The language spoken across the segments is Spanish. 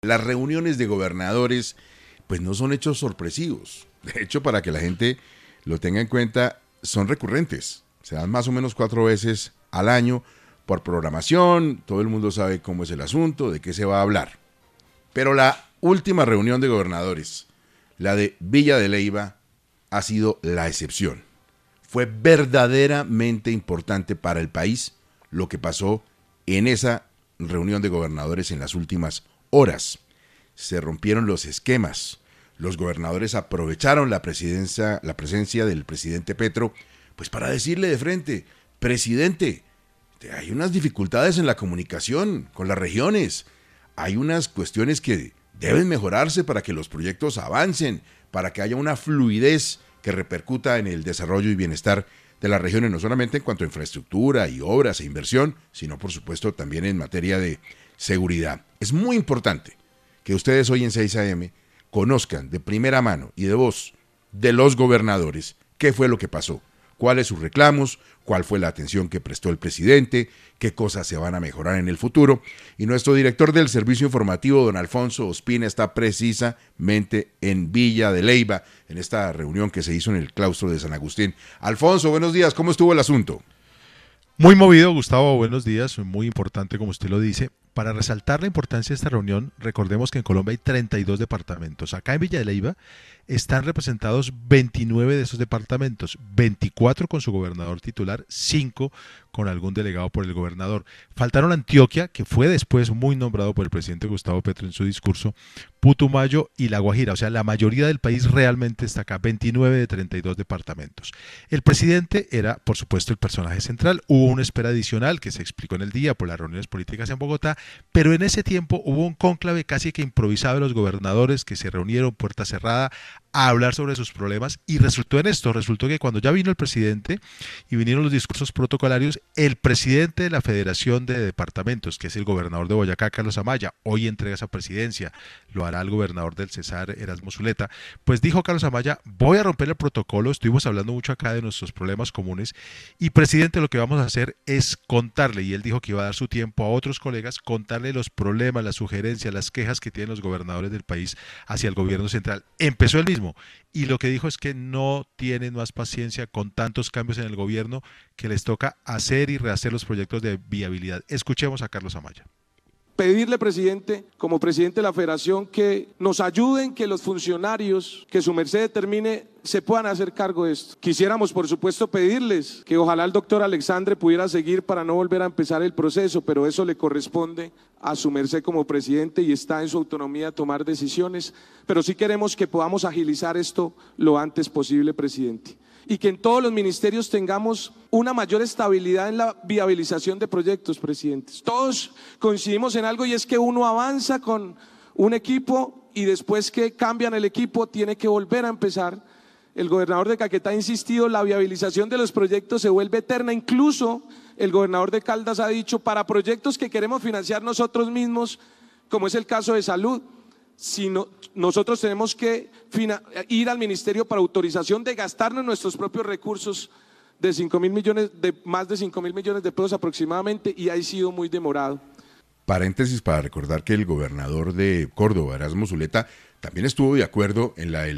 Las reuniones de gobernadores pues no son hechos sorpresivos. De hecho, para que la gente lo tenga en cuenta, son recurrentes. Se dan más o menos 4 veces al año por programación. Todo el mundo sabe cómo es el asunto, de qué se va a hablar. Pero la última reunión de gobernadores, la de Villa de Leyva, ha sido la excepción. Fue verdaderamente importante para el país lo que pasó en esa reunión de gobernadores en las últimas horas. Se rompieron los esquemas. Los gobernadores aprovecharon la presencia del presidente Petro, pues para decirle de frente: presidente, hay unas dificultades en la comunicación con las regiones, hay unas cuestiones que deben mejorarse para que los proyectos avancen, para que haya una fluidez que repercuta en el desarrollo y bienestar de las regiones, no solamente en cuanto a infraestructura y obras e inversión, sino por supuesto también en materia de seguridad. Es muy importante que ustedes hoy en 6 AM conozcan de primera mano y de voz de los gobernadores qué fue lo que pasó, cuáles sus reclamos, cuál fue la atención que prestó el presidente, qué cosas se van a mejorar en el futuro. Y nuestro director del servicio informativo, don Alfonso Ospina, está precisamente en Villa de Leyva, en esta reunión que se hizo en el claustro de San Agustín. Alfonso, buenos días, ¿cómo estuvo el asunto? Muy movido, Gustavo, buenos días, muy importante como usted lo dice. Para resaltar la importancia de esta reunión, recordemos que en Colombia hay 32 departamentos. Acá en Villa de Leyva están representados 29 de esos departamentos, 24 con su gobernador titular, 5 con algún delegado por el gobernador. Faltaron Antioquia, que fue después muy nombrado por el presidente Gustavo Petro en su discurso, Putumayo y La Guajira. O sea, la mayoría del país realmente está acá, 29 de 32 departamentos. El presidente era, por supuesto, el personaje central. Hubo una espera adicional que se explicó en el día por las reuniones políticas en Bogotá, pero en ese tiempo hubo un cónclave casi que improvisado de los gobernadores que se reunieron puerta cerrada a hablar sobre sus problemas, y resultó que cuando ya vino el presidente y vinieron los discursos protocolarios, el presidente de la Federación de Departamentos, que es el gobernador de Boyacá, Carlos Amaya, hoy entrega esa presidencia, lo hará el gobernador del Cesar, Erasmo Zuleta, pues dijo Carlos Amaya: voy a romper el protocolo, estuvimos hablando mucho acá de nuestros problemas comunes, y presidente, lo que vamos a hacer es contarle, y él dijo que iba a dar su tiempo a otros colegas, contarle los problemas, las sugerencias, las quejas que tienen los gobernadores del país hacia el gobierno central. Empezó él mismo, y lo que dijo es que no tienen más paciencia con tantos cambios en el gobierno, que les toca hacer y rehacer los proyectos de viabilidad. Escuchemos a Carlos Amaya. Pedirle, presidente, como presidente de la federación, que nos ayuden, que los funcionarios que su merced determine se puedan hacer cargo de esto. Quisiéramos, por supuesto, pedirles que ojalá el doctor Alexandre pudiera seguir para no volver a empezar el proceso, pero eso le corresponde a su merced como presidente y está en su autonomía tomar decisiones, pero sí queremos que podamos agilizar esto lo antes posible, presidente, y que en todos los ministerios tengamos una mayor estabilidad en la viabilización de proyectos, presidentes. Todos coincidimos en algo, y es que uno avanza con un equipo y después que cambian el equipo tiene que volver a empezar. El gobernador de Caquetá ha insistido: la viabilización de los proyectos se vuelve eterna. Incluso el gobernador de Caldas ha dicho: para proyectos que queremos financiar nosotros mismos, como es el caso de salud, nosotros tenemos que ir al ministerio para autorización de gastarnos nuestros propios recursos de más de 5.000 millones de pesos aproximadamente, y ha sido muy demorado. Paréntesis para recordar que el gobernador de Córdoba, Erasmo Zuleta, también estuvo de acuerdo en la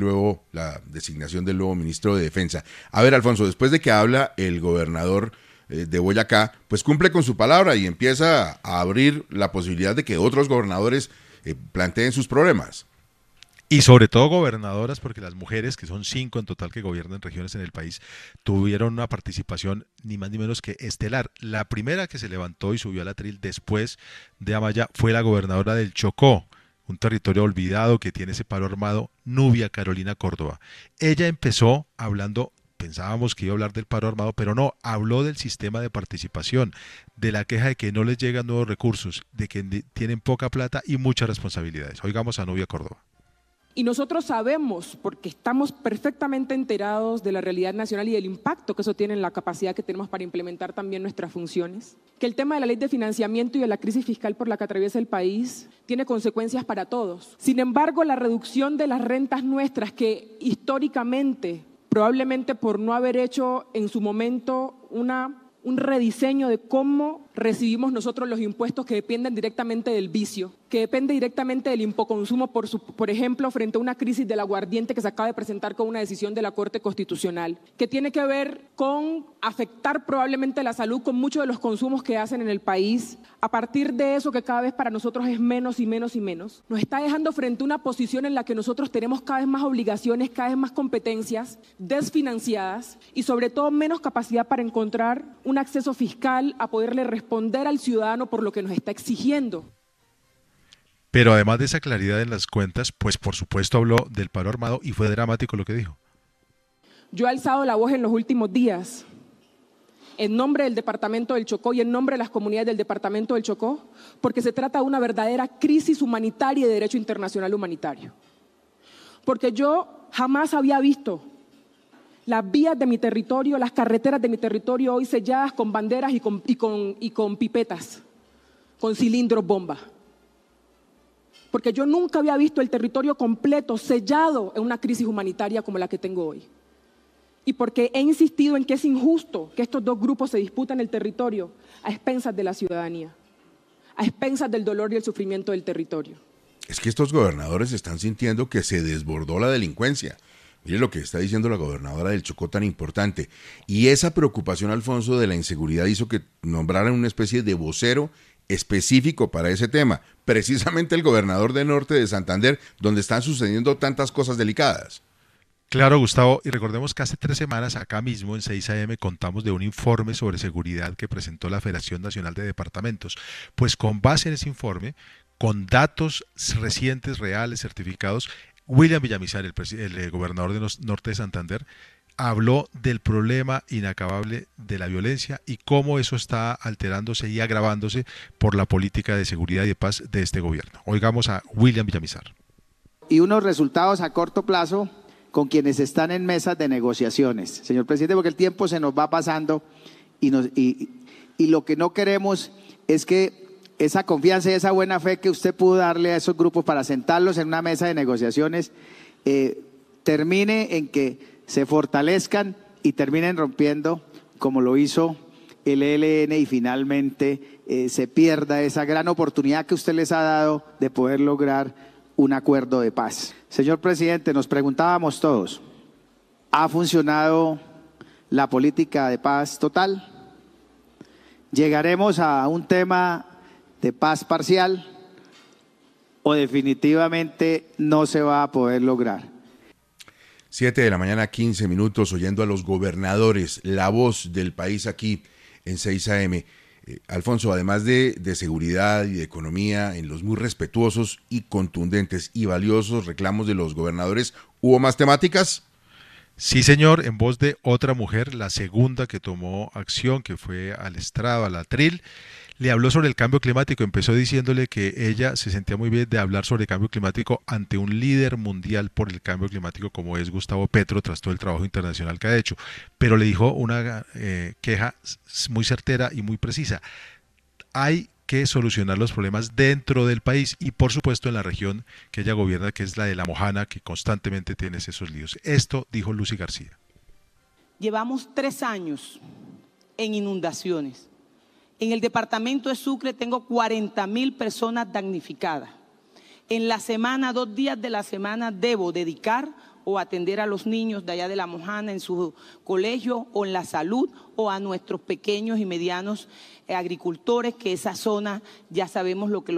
la designación del nuevo ministro de Defensa. A ver, Alfonso, después de que habla el gobernador de Boyacá, pues cumple con su palabra y empieza a abrir la posibilidad de que otros gobernadores planteen sus problemas. Y sobre todo gobernadoras, porque las mujeres, que son 5 en total que gobiernan regiones en el país, tuvieron una participación ni más ni menos que estelar. La primera que se levantó y subió al atril después de Amaya fue la gobernadora del Chocó, un territorio olvidado que tiene ese paro armado, Nubia Carolina Córdoba. Ella empezó hablando, pensábamos que iba a hablar del paro armado, pero no, habló del sistema de participación, de la queja de que no les llegan nuevos recursos, de que tienen poca plata y muchas responsabilidades. Oigamos a Nubia Córdoba. Y nosotros sabemos, porque estamos perfectamente enterados de la realidad nacional y del impacto que eso tiene en la capacidad que tenemos para implementar también nuestras funciones, que el tema de la ley de financiamiento y de la crisis fiscal por la que atraviesa el país tiene consecuencias para todos. Sin embargo, la reducción de las rentas nuestras, que históricamente, probablemente por no haber hecho en su momento un rediseño de cómo recibimos nosotros los impuestos que dependen directamente del vicio, que depende directamente del impoconsumo, por ejemplo, frente a una crisis del aguardiente que se acaba de presentar con una decisión de la Corte Constitucional, que tiene que ver con afectar probablemente la salud con muchos de los consumos que hacen en el país. A partir de eso, que cada vez para nosotros es menos y menos y menos, nos está dejando frente a una posición en la que nosotros tenemos cada vez más obligaciones, cada vez más competencias desfinanciadas y sobre todo menos capacidad para encontrar un acceso fiscal a poderle responder al ciudadano por lo que nos está exigiendo. Pero además de esa claridad en las cuentas, pues por supuesto habló del paro armado y fue dramático lo que dijo. Yo he alzado la voz en los últimos días en nombre del Departamento del Chocó y en nombre de las comunidades del Departamento del Chocó, porque se trata de una verdadera crisis humanitaria y de derecho internacional humanitario. Porque yo jamás había visto las vías de mi territorio, las carreteras de mi territorio hoy selladas con banderas y con pipetas, con cilindros bomba. Porque yo nunca había visto el territorio completo sellado en una crisis humanitaria como la que tengo hoy. Y porque he insistido en que es injusto que estos dos grupos se disputen el territorio a expensas de la ciudadanía, a expensas del dolor y el sufrimiento del territorio. Es que estos gobernadores están sintiendo que se desbordó la delincuencia. Mire lo que está diciendo la gobernadora del Chocó tan importante. Y esa preocupación, Alfonso, de la inseguridad hizo que nombraran una especie de vocero específico para ese tema. Precisamente el gobernador del norte de Santander, donde están sucediendo tantas cosas delicadas. Claro, Gustavo, y recordemos que hace 3 semanas acá mismo en 6 AM contamos de un informe sobre seguridad que presentó la Federación Nacional de Departamentos. Pues con base en ese informe, con datos recientes, reales, certificados, William Villamizar, el gobernador de norte de Santander, habló del problema inacabable de la violencia y cómo eso está alterándose y agravándose por la política de seguridad y de paz de este gobierno. Oigamos a William Villamizar. Y unos resultados a corto plazo con quienes están en mesas de negociaciones. Señor presidente, porque el tiempo se nos va pasando y lo que no queremos es que esa confianza y esa buena fe que usted pudo darle a esos grupos para sentarlos en una mesa de negociaciones termine en que se fortalezcan y terminen rompiendo como lo hizo el ELN y finalmente se pierda esa gran oportunidad que usted les ha dado de poder lograr un acuerdo de paz. Señor presidente, nos preguntábamos todos, ¿ha funcionado la política de paz total? ¿Llegaremos a un tema de paz parcial o definitivamente no se va a poder lograr? 7 de la mañana, 15 minutos, oyendo a los gobernadores, la voz del país aquí en 6 AM. Alfonso, además de seguridad y de economía, en los muy respetuosos y contundentes y valiosos reclamos de los gobernadores, ¿hubo más temáticas? Sí, señor, en voz de otra mujer, la segunda que tomó acción, que fue al estrado, al atril, le habló sobre el cambio climático. Empezó diciéndole que ella se sentía muy bien de hablar sobre el cambio climático ante un líder mundial por el cambio climático como es Gustavo Petro, tras todo el trabajo internacional que ha hecho. Pero le dijo una queja muy certera y muy precisa. Hay que solucionar los problemas dentro del país y por supuesto en la región que ella gobierna, que es la de La Mojana, que constantemente tiene esos líos. Esto dijo Lucy García. Llevamos 3 años en inundaciones. En el departamento de Sucre tengo 40.000 personas damnificadas. En la semana, 2 días de la semana, debo dedicar o atender a los niños de allá de La Mojana en su colegio o en la salud o a nuestros pequeños y medianos agricultores, que esa zona ya sabemos lo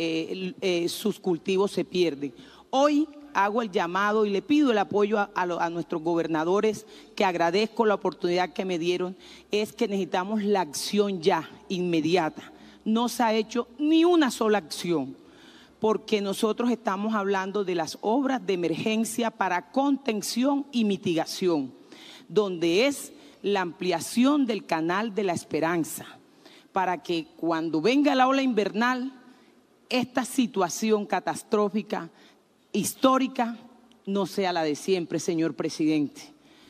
que sus cultivos se pierden. Hoy hago el llamado y le pido el apoyo a nuestros gobernadores, que agradezco la oportunidad que me dieron, es que necesitamos la acción ya, inmediata. No se ha hecho ni una sola acción, porque nosotros estamos hablando de las obras de emergencia para contención y mitigación, donde es la ampliación del Canal de la Esperanza, para que cuando venga la ola invernal, esta situación catastrófica histórica no sea la de siempre, señor presidente.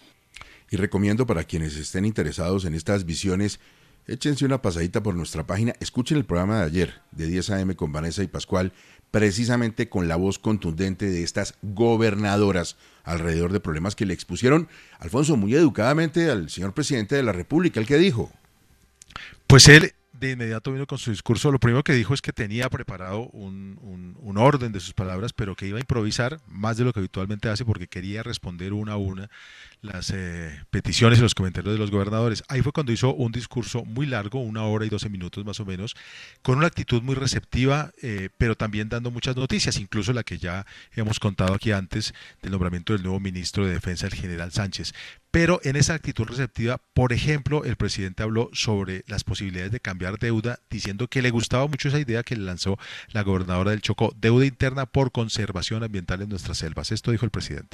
Y recomiendo para quienes estén interesados en estas visiones, échense una pasadita por nuestra página, escuchen el programa de ayer, de 10 AM con Vanessa y Pascual, precisamente con la voz contundente de estas gobernadoras alrededor de problemas que le expusieron, Alfonso, muy educadamente al señor presidente de la República. ¿El qué dijo? Pues él de inmediato vino con su discurso. Lo primero que dijo es que tenía preparado un orden de sus palabras, pero que iba a improvisar más de lo que habitualmente hace porque quería responder una a una las peticiones y los comentarios de los gobernadores. Ahí fue cuando hizo un discurso muy largo, 1 hora y 12 minutos más o menos, con una actitud muy receptiva, pero también dando muchas noticias, incluso la que ya hemos contado aquí antes del nombramiento del nuevo ministro de Defensa, el general Sánchez. Pero en esa actitud receptiva, por ejemplo, el presidente habló sobre las posibilidades de cambiar deuda, diciendo que le gustaba mucho esa idea que le lanzó la gobernadora del Chocó, deuda interna por conservación ambiental en nuestras selvas. Esto dijo el presidente.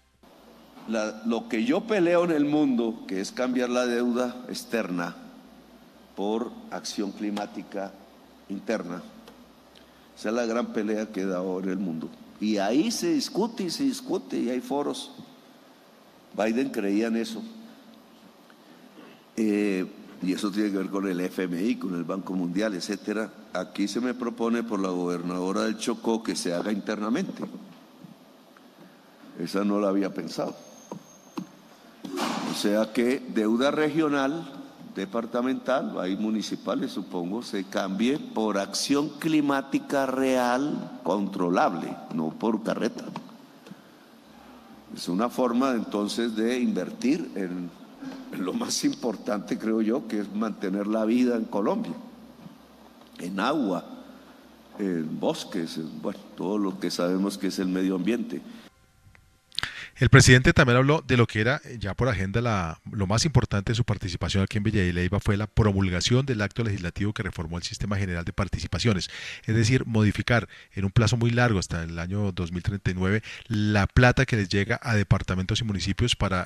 Lo que yo peleo en el mundo, que es cambiar la deuda externa por acción climática interna, esa es la gran pelea que da ahora el mundo. Y ahí se discute y hay foros. Biden creía en eso. Y eso tiene que ver con el FMI, con el Banco Mundial, etcétera. Aquí se me propone por la gobernadora del Chocó que se haga internamente. Esa no la había pensado. O sea que deuda regional, departamental, hay municipales supongo, se cambie por acción climática real, controlable, no por carreta. Es una forma entonces de invertir en lo más importante, creo yo, que es mantener la vida en Colombia, en agua, en bosques, bueno, todo lo que sabemos que es el medio ambiente. El presidente también habló de lo que era ya por agenda lo más importante de su participación aquí en Villa de Leyva fue la promulgación del acto legislativo que reformó el Sistema General de Participaciones, es decir, modificar en un plazo muy largo hasta el año 2039 la plata que les llega a departamentos y municipios para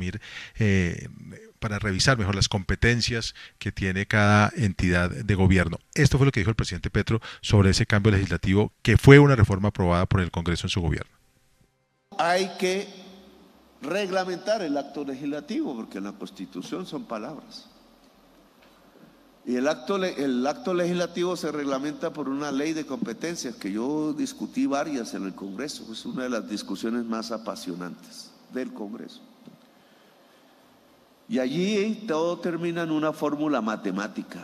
revisar mejor las competencias que tiene cada entidad de gobierno. Esto fue lo que dijo el presidente Petro sobre ese cambio legislativo que fue una reforma aprobada por el Congreso en su gobierno. Hay que reglamentar el acto legislativo, porque en la Constitución son palabras. Y el acto legislativo se reglamenta por una ley de competencias que yo discutí varias en el Congreso. Es una de las discusiones más apasionantes del Congreso. Y allí todo termina en una fórmula matemática,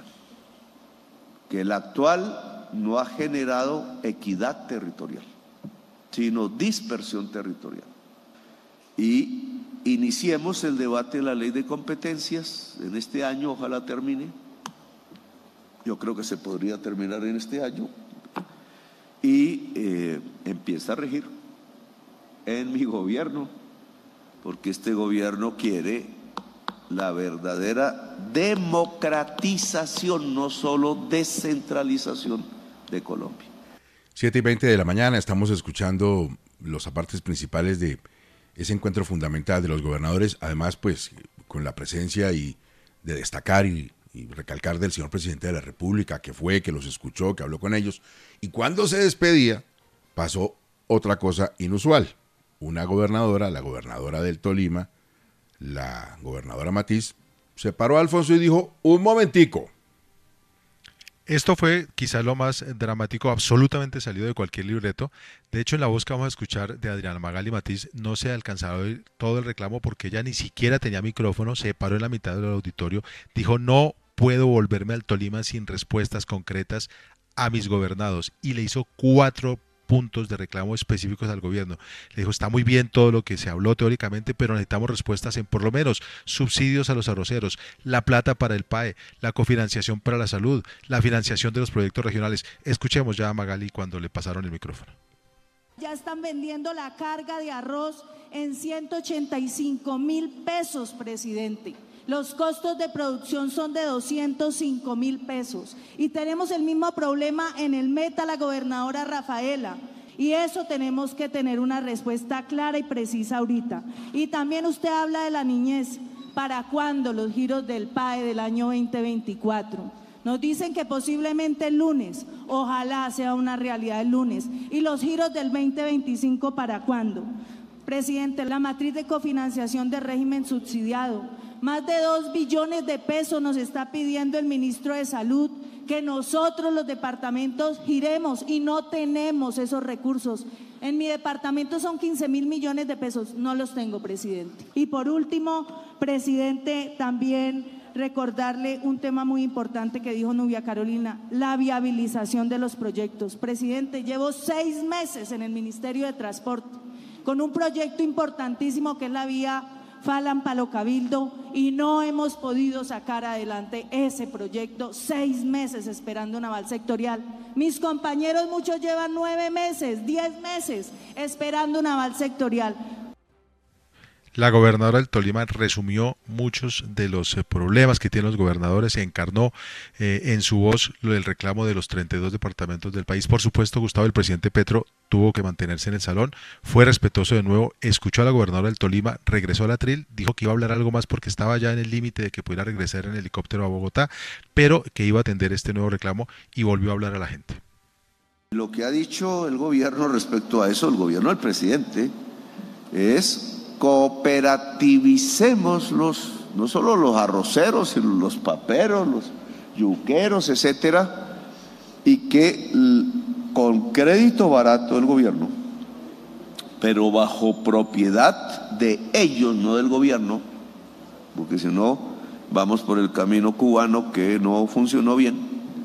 que el actual no ha generado equidad territorial, sino dispersión territorial. Y iniciemos el debate de la ley de competencias en este año, ojalá termine. Yo creo que se podría terminar en este año y empieza a regir en mi gobierno, porque este gobierno quiere la verdadera democratización, no solo descentralización de Colombia. 7:20 de la mañana, estamos escuchando los apartes principales de ese encuentro fundamental de los gobernadores, además pues con la presencia y de destacar y recalcar del señor presidente de la República, que fue, que los escuchó, que habló con ellos, y cuando se despedía pasó otra cosa inusual. Una gobernadora, la gobernadora del Tolima, la gobernadora Matiz, se paró a Alfonso y dijo: un momentico. Esto fue quizás lo más dramático, absolutamente salido de cualquier libreto. De hecho, en la voz que vamos a escuchar de Adriana Magali Matiz no se ha alcanzado a oír todo el reclamo porque ella ni siquiera tenía micrófono, se paró en la mitad del auditorio, dijo: no puedo volverme al Tolima sin respuestas concretas a mis gobernados, y le hizo 4 puntos de reclamo específicos al gobierno. Le dijo: está muy bien todo lo que se habló teóricamente, pero necesitamos respuestas en por lo menos subsidios a los arroceros, la plata para el PAE, la cofinanciación para la salud, la financiación de los proyectos regionales. Escuchemos ya a Magali cuando le pasaron el micrófono. Ya están vendiendo la carga de arroz en 185.000 pesos, presidente. Los costos de producción son de 205.000 pesos. Y tenemos el mismo problema en el Meta, la gobernadora Rafaela. Y eso tenemos que tener una respuesta clara y precisa ahorita. Y también usted habla de la niñez. ¿Para cuándo los giros del PAE del año 2024? Nos dicen que posiblemente el lunes. Ojalá sea una realidad el lunes. ¿Y los giros del 2025 para cuándo? Presidente, la matriz de cofinanciación del régimen subsidiado. Más de 2 billones de pesos nos está pidiendo el ministro de Salud, que nosotros los departamentos giremos, y no tenemos esos recursos. En mi departamento son 15.000 millones de pesos, no los tengo, presidente. Y por último, presidente, también recordarle un tema muy importante que dijo Nubia Carolina, la viabilización de los proyectos. Presidente, llevo 6 meses en el Ministerio de Transporte con un proyecto importantísimo que es la vía Falan-Palo Cabildo y no hemos podido sacar adelante ese proyecto, 6 meses esperando un aval sectorial. Mis compañeros muchos llevan 9 meses, 10 meses esperando un aval sectorial. La gobernadora del Tolima resumió muchos de los problemas que tienen los gobernadores, se encarnó en su voz el reclamo de los 32 departamentos del país. Por supuesto, Gustavo, el presidente Petro tuvo que mantenerse en el salón, fue respetuoso de nuevo, escuchó a la gobernadora del Tolima, regresó al atril, dijo que iba a hablar algo más porque estaba ya en el límite de que pudiera regresar en helicóptero a Bogotá, pero que iba a atender este nuevo reclamo y volvió a hablar a la gente. Lo que ha dicho el gobierno respecto a eso, el gobierno del presidente, es cooperativicemos no solo los arroceros, sino los paperos, los yuqueros, etcétera, y que con crédito barato del gobierno, pero bajo propiedad de ellos, no del gobierno, porque si no vamos por el camino cubano que no funcionó bien,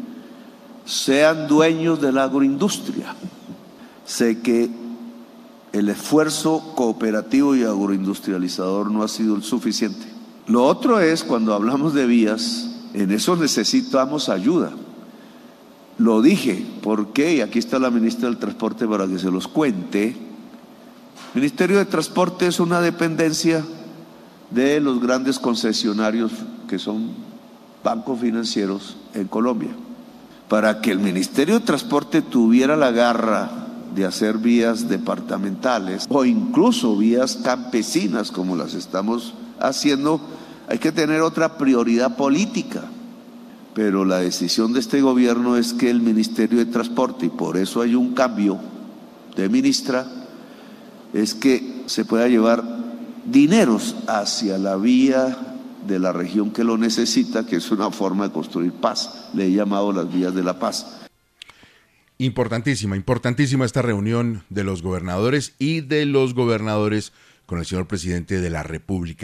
sean dueños de la agroindustria. Sé que el esfuerzo cooperativo y agroindustrializador no ha sido el suficiente. Lo otro es, cuando hablamos de vías, en eso necesitamos ayuda. Lo dije, ¿por qué? Y aquí está la ministra del Transporte para que se los cuente. El Ministerio de Transporte es una dependencia de los grandes concesionarios que son bancos financieros en Colombia. Para que el Ministerio de Transporte tuviera la garra de hacer vías departamentales o incluso vías campesinas como las estamos haciendo, hay que tener otra prioridad política. Pero la decisión de este gobierno es que el Ministerio de Transporte, y por eso hay un cambio de ministra, es que se pueda llevar dineros hacia la vía de la región que lo necesita, que es una forma de construir paz. Le he llamado las vías de la paz. Importantísima esta reunión de los gobernadores y de los gobernadores con el señor presidente de la República.